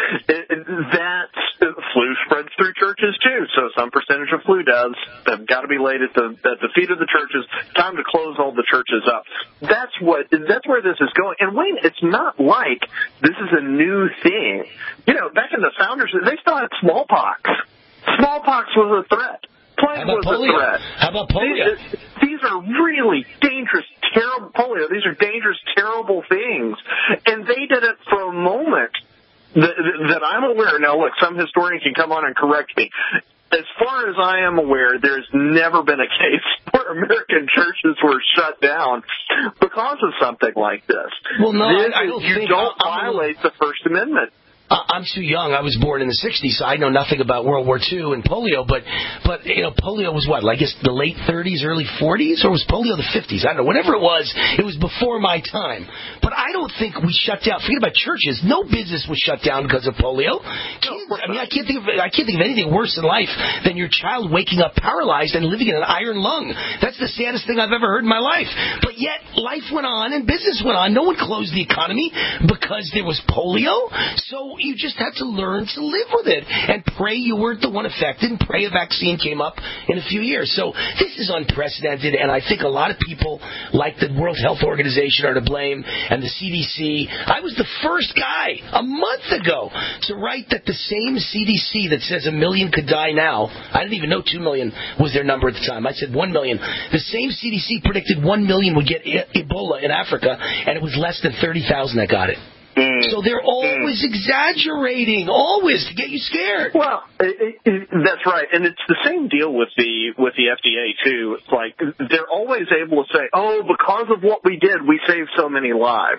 That flu spreads through churches, too, so some percentage of flu deaths have got to be laid at the feet of the churches. Time to close all the churches up. That's where this is going. And, Wayne, it's not like this is a new thing. Back in the Founders, they still had smallpox. Smallpox was a threat. Plague was a threat. How about polio? These are really dangerous, terrible polio. These are dangerous, terrible things. And they did it for a moment that I'm aware. Now, look, some historian can come on and correct me. As far as I am aware, there's never been a case where American churches were shut down because of something like this. Well, no, I don't think... You don't violate the First Amendment. I'm too young. I was born in the 60s, so I know nothing about World War II and polio. But polio was what? I guess the late 30s, early 40s? Or was polio the 50s? I don't know. Whatever it was before my time. But I don't think we shut down. Forget about churches. No business was shut down because of polio. I can't think of anything worse in life than your child waking up paralyzed and living in an iron lung. That's the saddest thing I've ever heard in my life. But yet, life went on and business went on. No one closed the economy because there was polio. So you just had to learn to live with it and pray you weren't the one affected and pray a vaccine came up in a few years. So this is unprecedented, and I think a lot of people like the World Health Organization are to blame and the CDC. I was the first guy a month ago to write that the same CDC that says 1 million could die now, I didn't even know 2 million was their number at the time. I said 1 million. The same CDC predicted 1 million would get Ebola in Africa, and it was less than 30,000 that got it. So they're always exaggerating, always, to get you scared. Well, that's right, and it's the same deal with the FDA too. It's like they're always able to say, "Oh, because of what we did, we saved so many lives,"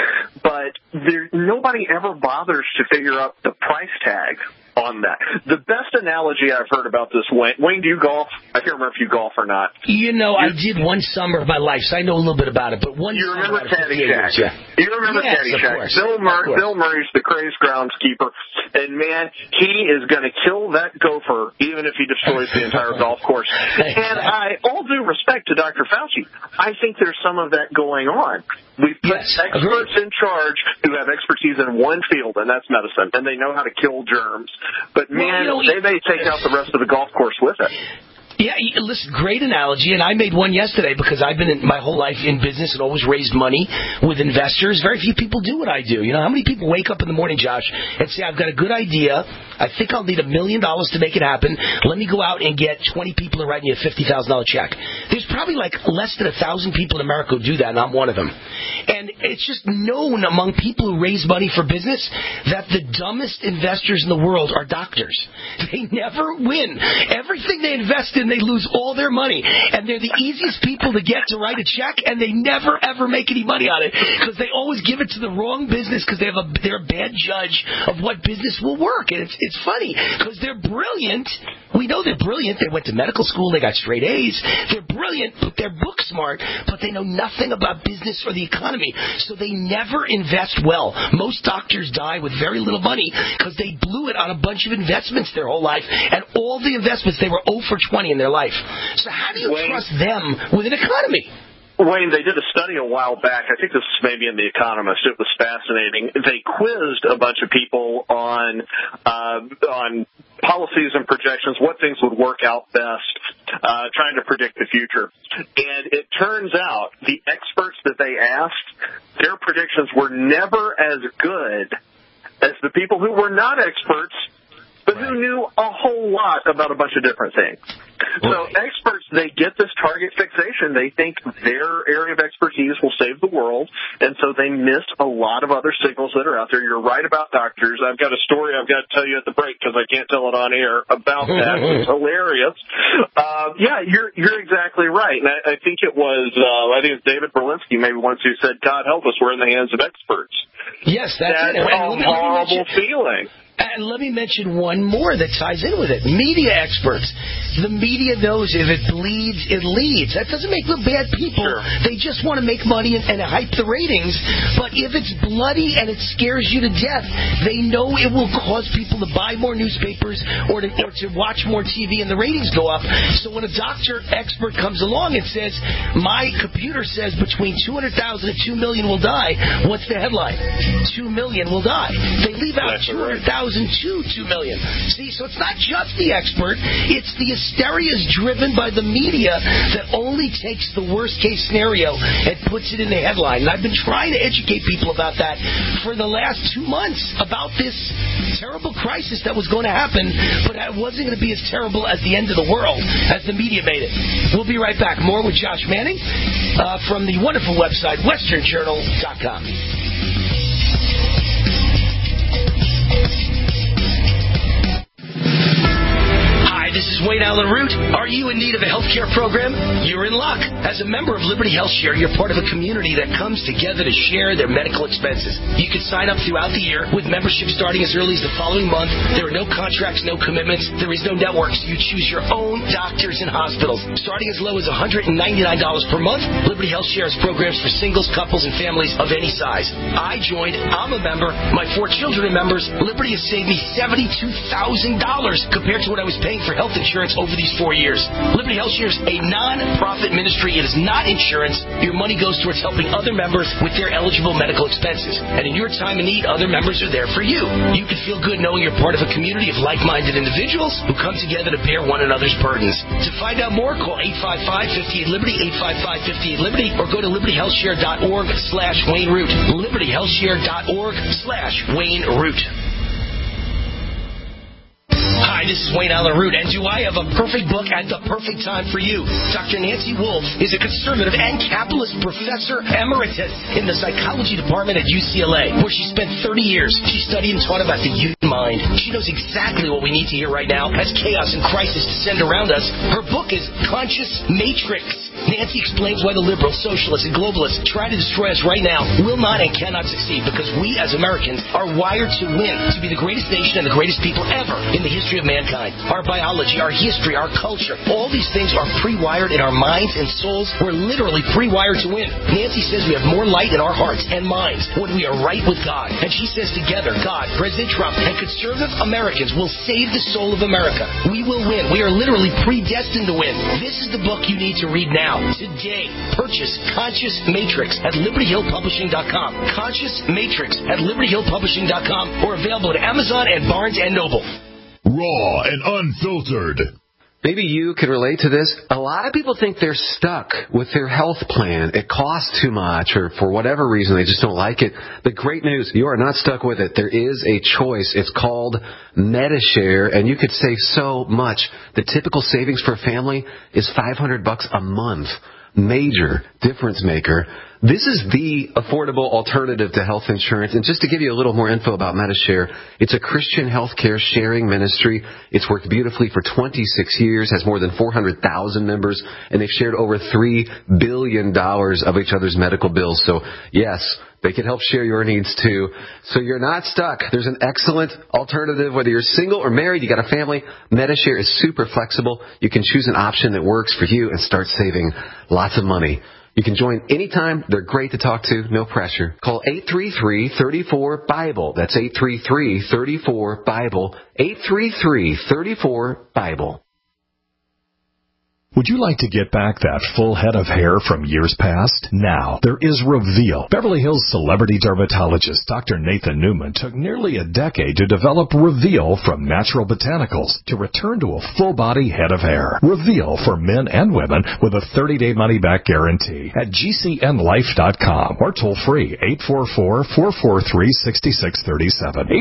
but nobody ever bothers to figure out the price tag on that. The best analogy I've heard about this, Wayne, do you golf? I can't remember if you golf or not. I did one summer of my life, so I know a little bit about it. But you remember Caddyshack? You remember Caddyshack? Bill Murray's the crazed groundskeeper, and man, he is going to kill that gopher even if he destroys the entire golf course. And all due respect to Dr. Fauci, I think there's some of that going on. We've put experts in charge who have expertise in one field, and that's medicine, and they know how to kill germs. But, man, they may take out the rest of the golf course with it. Yeah, listen, great analogy, and I made one yesterday because I've been my whole life in business and always raised money with investors. Very few people do what I do. How many people wake up in the morning, Josh, and say, I've got a good idea. I think I'll need $1 million to make it happen. Let me go out and get 20 people to write me a $50,000 check. There's probably less than 1,000 people in America who do that, and I'm one of them. And it's just known among people who raise money for business that the dumbest investors in the world are doctors. They never win. Everything they invest in, they lose all their money. And they're the easiest people to get to write a check, and they never, ever make any money on it because they always give it to the wrong business because they're a bad judge of what business will work. And it's funny because they're brilliant. We know they're brilliant. They went to medical school. They got straight A's. They're brilliant, but they're book smart, but they know nothing about business or the economy. So they never invest well. Most doctors die with very little money because they blew it on a bunch of investments their whole life, and all the investments, they were 0 for 20 in their life. So how do you trust them with an economy? Wayne, they did a study a while back. I think this was maybe in The Economist. It was fascinating. They quizzed a bunch of people on policies and projections, what things would work out best, trying to predict the future. And it turns out the experts that they asked, their predictions were never as good as the people who were not experts, but who knew a whole lot about a bunch of different things. So experts, they get this target fixation. They think their area of expertise will save the world, and so they miss a lot of other signals that are out there. You're right about doctors. I've got a story I've got to tell you at the break because I can't tell it on air about that. It's hilarious. Yeah, you're exactly right. And I think it was David Berlinski maybe once who said, "God help us, we're in the hands of experts." Yes, that's it. A horrible feeling. And let me mention one more that ties in with it. Media experts. The media knows if it bleeds, it leads. That doesn't make them bad people. Sure. They just want to make money and hype the ratings. But if it's bloody and it scares you to death, they know it will cause people to buy more newspapers or to watch more TV and the ratings go up. So when a doctor expert comes along and says, my computer says between 200,000 and 2 million will die, what's the headline? 2 million will die. They leave out 200,000 to 2 million. See, so it's not just the expert, it's the hysteria is driven by the media that only takes the worst case scenario and puts it in the headline. And I've been trying to educate people about that for the last 2 months, about this terrible crisis that was going to happen, but it wasn't going to be as terrible as the end of the world as the media made it. We'll be right back. More with Josh Manning from the wonderful website westernjournal.com. This is Wayne Allen Root. Are you in need of a health care program? You're in luck. As a member of Liberty Health Share, you're part of a community that comes together to share their medical expenses. You can sign up throughout the year with membership starting as early as the following month. There are no contracts, no commitments. There is no networks. You choose your own doctors and hospitals. Starting as low as $199 per month, Liberty Health Share has programs for singles, couples, and families of any size. I joined. I'm a member. My 4 children are members. Liberty has saved me $72,000 compared to what I was paying for health insurance over these 4 years. Liberty Health Share is a non-profit ministry. It is not insurance. Your money goes towards helping other members with their eligible medical expenses. And in your time of need, other members are there for you. You can feel good knowing you're part of a community of like-minded individuals who come together to bear one another's burdens. To find out more, call 855-58-LIBERTY, 855-58-LIBERTY, or go to libertyhealthshare.org/Wayne Root. libertyhealthshare.org/Wayne Root. Hi, this is Wayne Allen Root, and do I have a perfect book at the perfect time for you? Dr. Nancy Wolfe is a conservative and capitalist professor emeritus in the psychology department at UCLA, where she spent 30 years. She studied and taught about the human mind. She knows exactly what we need to hear right now as chaos and crisis descend around us. Her book is Conscious Matrix. Nancy explains why the liberals, socialists, and globalists try to destroy us right now will not and cannot succeed, because we as Americans are wired to win, to be the greatest nation and the greatest people ever in the history of mankind. Our biology, our history, our culture, all these things are pre-wired in our minds and souls. We're literally pre-wired to win. Nancy says we have more light in our hearts and minds when we are right with God. And she says together, God, President Trump, and conservative Americans will save the soul of America. We will win. We are literally predestined to win. This is the book you need to read now. Today, purchase Conscious Matrix at LibertyHillPublishing.com. Conscious Matrix at LibertyHillPublishing.com, or available at Amazon and Barnes & Noble. Raw and unfiltered. Maybe you can relate to this. A lot of people think they're stuck with their health plan. It costs too much, or for whatever reason, they just don't like it. The great news, you are not stuck with it. There is a choice. It's called Medi-Share, and you could save so much. The typical savings for a family is $500 a month. Major difference maker. This is the affordable alternative to health insurance. And just to give you a little more info about Medi-Share, it's a Christian healthcare sharing ministry. It's worked beautifully for 26 years, has more than 400,000 members, and they've shared over $3 billion of each other's medical bills. So, yes, they can help share your needs too. So you're not stuck. There's an excellent alternative. Whether you're single or married, you got a family, Medi-Share is super flexible. You can choose an option that works for you and start saving lots of money. You can join anytime. They're great to talk to. No pressure. Call 833-34-BIBLE. That's 833-34-BIBLE. 833-34-BIBLE. Would you like to get back that full head of hair from years past? Now, there is Reveal. Beverly Hills celebrity dermatologist Dr. Nathan Newman took nearly a decade to develop Reveal from natural botanicals to return to a full-body head of hair. Reveal for men and women with a 30-day money-back guarantee at GCNlife.com or toll-free 844-443-6637.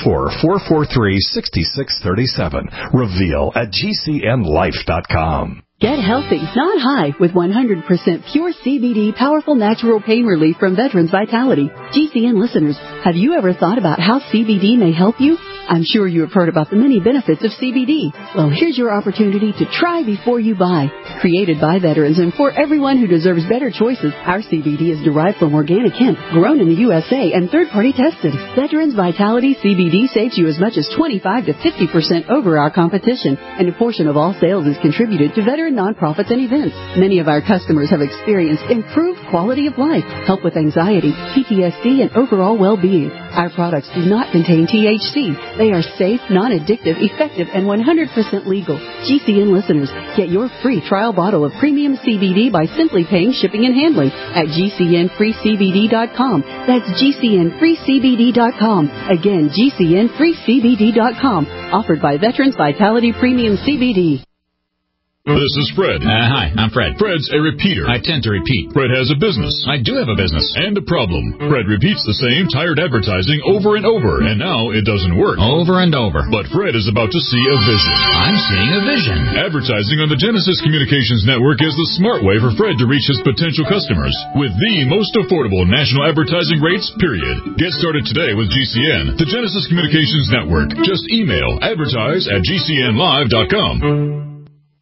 844-443-6637. Reveal at GCNlife.com. Get healthy, not high, with 100% pure CBD powerful natural pain relief from Veterans Vitality. GCN listeners, have you ever thought about how CBD may help you? I'm sure you have heard about the many benefits of CBD. Well, here's your opportunity to try before you buy. Created by veterans and for everyone who deserves better choices, our CBD is derived from organic hemp, grown in the USA, and third-party tested. Veterans Vitality CBD saves you as much as 25 to 50% over our competition, and a portion of all sales is contributed to veteran nonprofits and events. Many of our customers have experienced improved quality of life, help with anxiety, PTSD, and overall well-being. Our products do not contain THC. They are safe, non-addictive, effective, and 100% legal. GCN listeners, get your free trial bottle of premium CBD by simply paying shipping and handling at GCNFreeCBD.com. That's GCNFreeCBD.com. Again, GCNFreeCBD.com. Offered by Veterans Vitality Premium CBD. This is Fred. Hi, I'm Fred. Fred's a repeater. I tend to repeat. Fred has a business. I do have a business. And a problem. Fred repeats the same tired advertising over and over, and now it doesn't work. Over and over. But Fred is about to see a vision. I'm seeing a vision. Advertising on the Genesis Communications Network is the smart way for Fred to reach his potential customers with the most affordable national advertising rates, period. Get started today with GCN, the Genesis Communications Network. Just email advertise@GCNlive.com.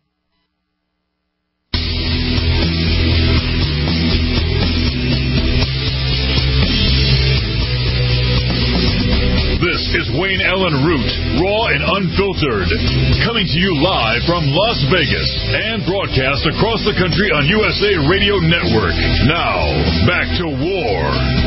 This is Wayne Allen Root, raw and unfiltered, coming to you live from Las Vegas and broadcast across the country on USA Radio Network. Now, back to war.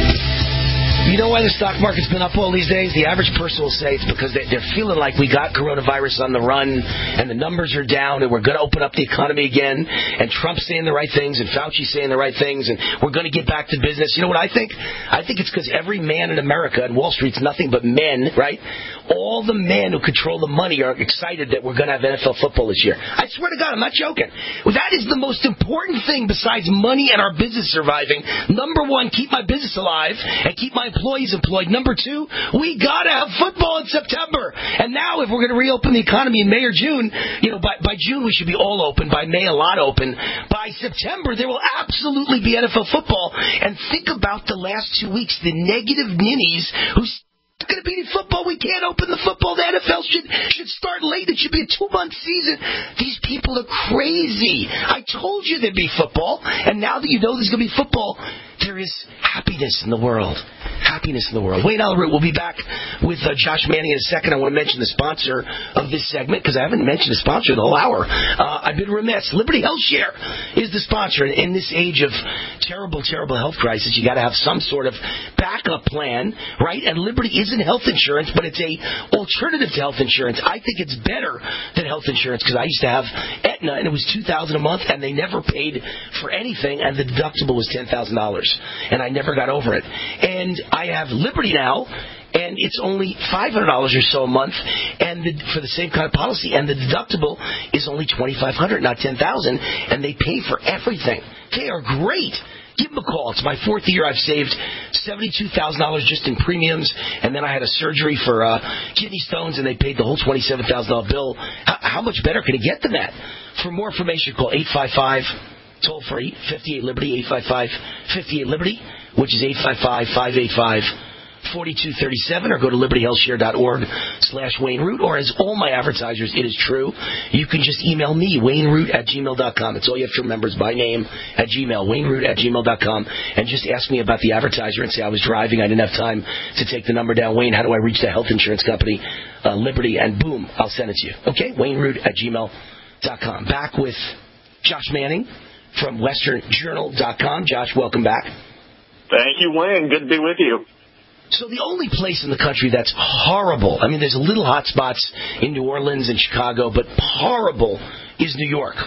You know why the stock market's been up all these days? The average person will say it's because they're feeling like we got coronavirus on the run and the numbers are down and we're going to open up the economy again and Trump's saying the right things and Fauci's saying the right things and we're going to get back to business. You know what I think? I think it's because every man in America, and Wall Street's nothing but men, right? All the men who control the money are excited that we're going to have NFL football this year. I swear to God, I'm not joking. Well, that is the most important thing besides money and our business surviving. Number one, keep my business alive and keep my employees employed. Number two, we got to have football in September. And now if we're going to reopen the economy in May or June, you know, by June we should be all open. By May, a lot open. By September, there will absolutely be NFL football. And think about the last 2 weeks, the negative ninnies who... It's going to be football. We can't open the football. The NFL should start late. It should be a 2-month season. These people are crazy. I told you there'd be football, and now that you know there's going to be football, there is happiness in the world. Happiness in the world. Wayne Allen Root will be back with Josh Manning in a second. I want to mention the sponsor of this segment because I haven't mentioned the sponsor the whole hour. I've been remiss. Liberty Health Share is the sponsor. In this age of terrible, terrible health crisis, you got to have some sort of backup plan, right? And Liberty isn't health insurance, but it's a alternative to health insurance. I think it's better than health insurance because I used to have Aetna, and it was $2,000 a month, and they never paid for anything, and the deductible was $10,000, and I never got over it. And I have Liberty now, and it's only $500 or so a month, and for the same kind of policy, and the deductible is only $2,500, not $10,000, and they pay for everything. They are great. Give them a call. It's my 4th year. I've saved $72,000 just in premiums, and then I had a surgery for kidney stones, and they paid the whole $27,000 bill. How much better can it get than that? For more information, call 855 toll free 58-LIBERTY 855-58-LIBERTY, which is 855-585-4237, or go to libertyhealthshare.org/Wayne Root, or as all my advertisers, it is true, you can just email me, WayneRoot@gmail.com. It's all you have to remember is by name at Gmail, WayneRoot@gmail.com, and just ask me about the advertiser and say I was driving, I didn't have time to take the number down. Wayne, how do I reach the health insurance company, Liberty, and boom, I'll send it to you. Okay, WayneRoot@gmail.com. Back with Josh Manning from WesternJournal.com. Josh, welcome back. Thank you, Wayne. Good to be with you. So the only place in the country that's horrible, I mean, there's little hot spots in New Orleans and Chicago, but horrible is New York.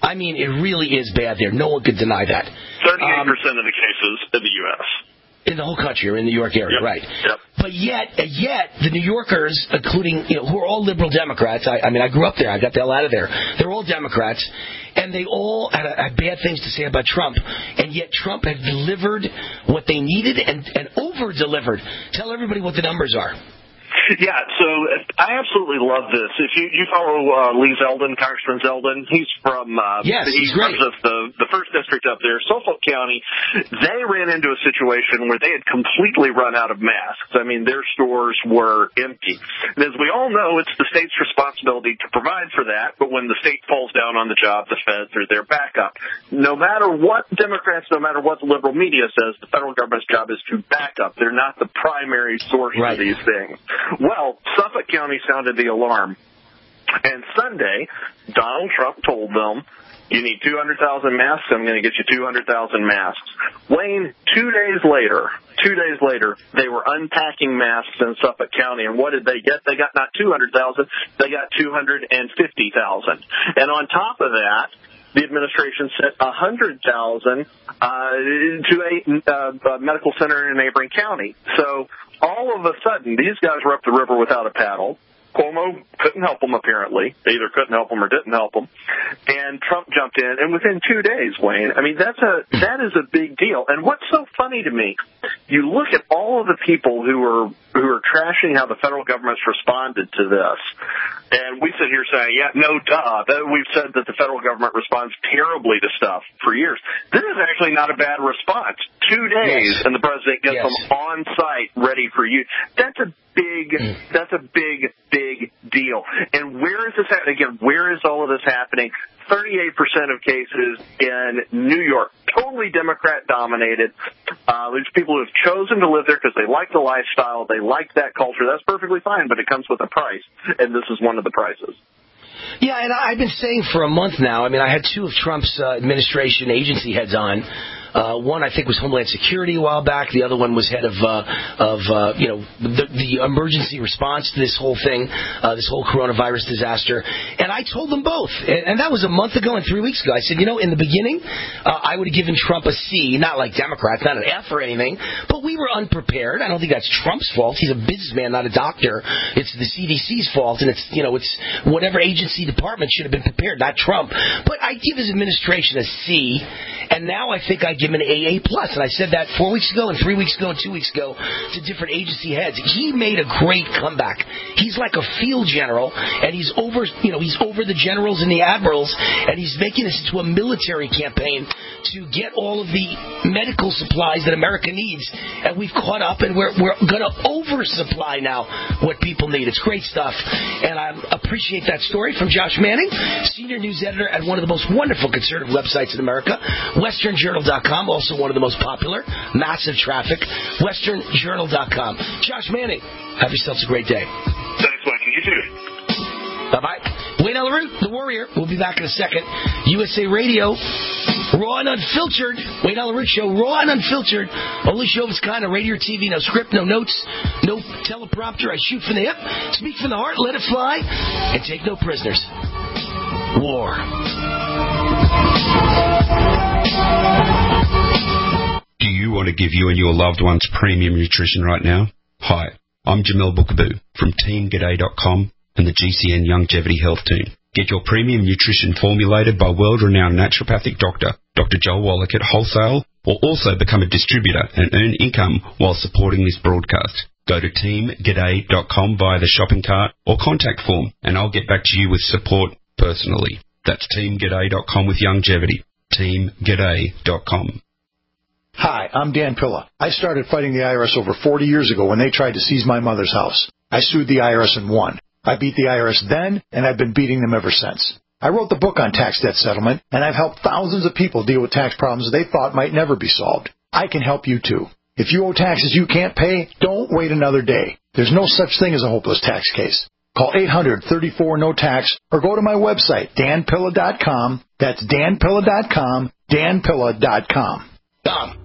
I mean, it really is bad there. No one could deny that. 38% of the cases in the U.S. In the whole country, or in the New York area, right? Yep. But yet, the New Yorkers, including who are all liberal Democrats. I mean, I grew up there. I got the hell out of there. They're all Democrats, and they all had bad things to say about Trump. And yet, Trump had delivered what they needed and over-delivered. Tell everybody what the numbers are. Yeah, so I absolutely love this. If you follow Lee Zeldin, Congressman Zeldin, he's from he's great. Represents the first district up there, Suffolk County. They ran into a situation where they had completely run out of masks. I mean, their stores were empty. And as we all know, it's the state's responsibility to provide for that, but when the state falls down on the job, the feds are their backup. No matter what Democrats, no matter what the liberal media says, the federal government's job is to back up. They're not the primary source of these things. Well, Suffolk County sounded the alarm. And Sunday, Donald Trump told them, you need 200,000 masks, I'm going to get you 200,000 masks. Wayne, 2 days later, they were unpacking masks in Suffolk County, and what did they get? They got not 200,000, they got 250,000. And on top of that, the administration sent 100,000 to a medical center in a neighboring county. So all of a sudden, these guys were up the river without a paddle. Cuomo couldn't help them, apparently. They either couldn't help them or didn't help them. And Trump jumped in, and within 2 days, Wayne, I mean, that is a big deal. And what's so funny to me, you look at all of the people who are trashing how the federal government's responded to this, and we sit here saying, yeah, no duh. We've said that the federal government responds terribly to stuff for years. This is actually not a bad response. 2 days, and the president gets them on site, ready for you. That's a big deal. And where is this happening? Again, where is all of this happening? 38% of cases in New York, totally Democrat-dominated. There's people who have chosen to live there because they like the lifestyle, they like that culture. That's perfectly fine, but it comes with a price, and this is one of the prices. Yeah, and I've been saying for a month now, I mean, I had two of Trump's administration agency heads on. One, I think, was Homeland Security a while back. The other one was head of the emergency response to this whole thing, this whole coronavirus disaster. And I told them both, and that was a month ago and 3 weeks ago. I said, in the beginning, I would have given Trump a C, not like Democrats, not an F or anything, but we were unprepared. I don't think that's Trump's fault. He's a businessman, not a doctor. It's the CDC's fault, and it's whatever agency department should have been prepared, not Trump. But I give his administration a C, and now I think I give him an AA+. And I said that 4 weeks ago and 3 weeks ago and 2 weeks ago to different agency heads. He made a great comeback. He's like a field general, and he's over the generals and the admirals, and he's making this into a military campaign to get all of the medical supplies that America needs. And we've caught up, and we're going to oversupply now what people need. It's great stuff. And I appreciate that story from Josh Manning, senior news editor at one of the most wonderful conservative websites in America, WesternJournal.com, also one of the most popular, massive traffic, WesternJournal.com. Josh Manning, have yourselves a great day. Thanks, Mike. You too. Bye-bye. Wayne Allyn Root, the Warrior. We'll be back in a second. USA Radio, raw and unfiltered. Wayne Allyn Root Show, raw and unfiltered. Only show of its kind on radio or TV. No script, no notes, no teleprompter. I shoot from the hip, speak from the heart, let it fly, and take no prisoners. War. Do you want to give you and your loved ones premium nutrition right now? Hi, I'm Jamil Bookaboo from TeamGaday.com and the GCN Longevity Health Team. Get your premium nutrition formulated by world-renowned naturopathic doctor, Dr. Joel Wallach at wholesale, or also become a distributor and earn income while supporting this broadcast. Go to TeamGaday.com via the shopping cart or contact form, and I'll get back to you with support personally. That's TeamGaday.com with longevity. TeamGaday.com. Hi, I'm Dan Pilla. I started fighting the IRS over 40 years ago when they tried to seize my mother's house. I sued the IRS and won. I beat the IRS then, and I've been beating them ever since. I wrote the book on tax debt settlement, and I've helped thousands of people deal with tax problems they thought might never be solved. I can help you too. If you owe taxes you can't pay, don't wait another day. There's no such thing as a hopeless tax case. Call 800-34-NO-TAX or go to my website, danpilla.com. That's danpilla.com, danpilla.com. Tom.